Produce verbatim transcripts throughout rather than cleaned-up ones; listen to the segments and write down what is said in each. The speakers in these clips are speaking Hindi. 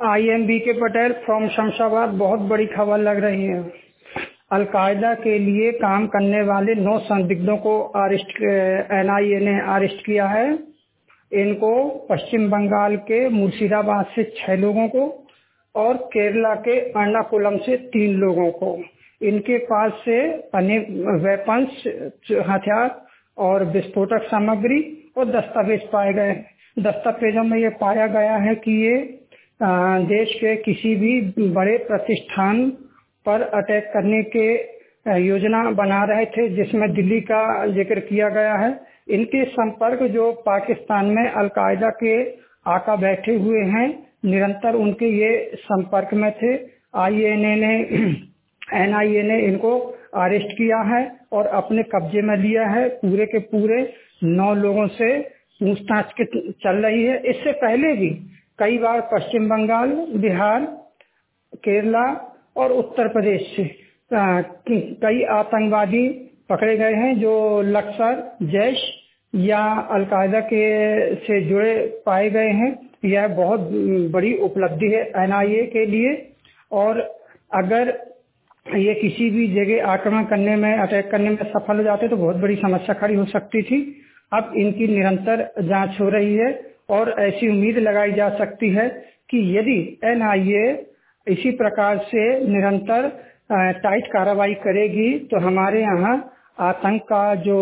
आई एम बी के पटेल फ्रॉम शमशाबाद। बहुत बड़ी खबर लग रही है। अलकायदा के लिए काम करने वाले नौ संदिग्धों को अरेस्ट एन आई ए ने अरेस्ट किया है। इनको पश्चिम बंगाल के मुर्शिदाबाद से छह लोगों को और केरला के एर्नाकुलम से तीन लोगों को। इनके पास से अनेक वेपन्स, हथियार और विस्फोटक सामग्री और दस्तावेज पाए गए। दस्तावेजों में ये पाया गया है कि ये देश के किसी भी बड़े प्रतिष्ठान पर अटैक करने के योजना बना रहे थे, जिसमें दिल्ली का जिक्र किया गया है। इनके संपर्क जो पाकिस्तान में अलकायदा के आका बैठे हुए हैं, निरंतर उनके ये संपर्क में थे। आई एन ए ने एन आई ए ने इनको अरेस्ट किया है और अपने कब्जे में लिया है। पूरे के पूरे नौ लोगों से पूछताछ चल रही है। इससे पहले भी कई बार पश्चिम बंगाल, बिहार, केरला और उत्तर प्रदेश से कई आतंकवादी पकड़े गए हैं जो लश्कर, जैश या अलकायदा के से जुड़े पाए गए हैं। यह बहुत बड़ी उपलब्धि है एन आई ए के लिए। और अगर ये किसी भी जगह आक्रमण करने में, अटैक करने में सफल हो जाते तो बहुत बड़ी समस्या खड़ी हो सकती थी। अब इनकी निरंतर जांच हो रही है और ऐसी उम्मीद लगाई जा सकती है कि यदि एन आई ए इसी प्रकार से निरंतर टाइट कार्रवाई करेगी तो हमारे यहाँ आतंक का जो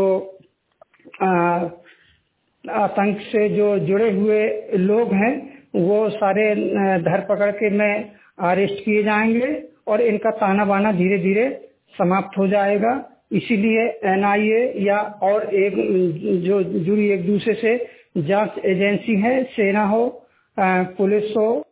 आतंक से जो जुड़े हुए लोग हैं वो सारे धरपकड़ के में अरेस्ट किए जाएंगे और इनका ताना बाना धीरे धीरे समाप्त हो जाएगा। इसीलिए एन आई ए या और एक जो जुड़ी एक दूसरे से जांच एजेंसी है, सेना हो, पुलिस हो,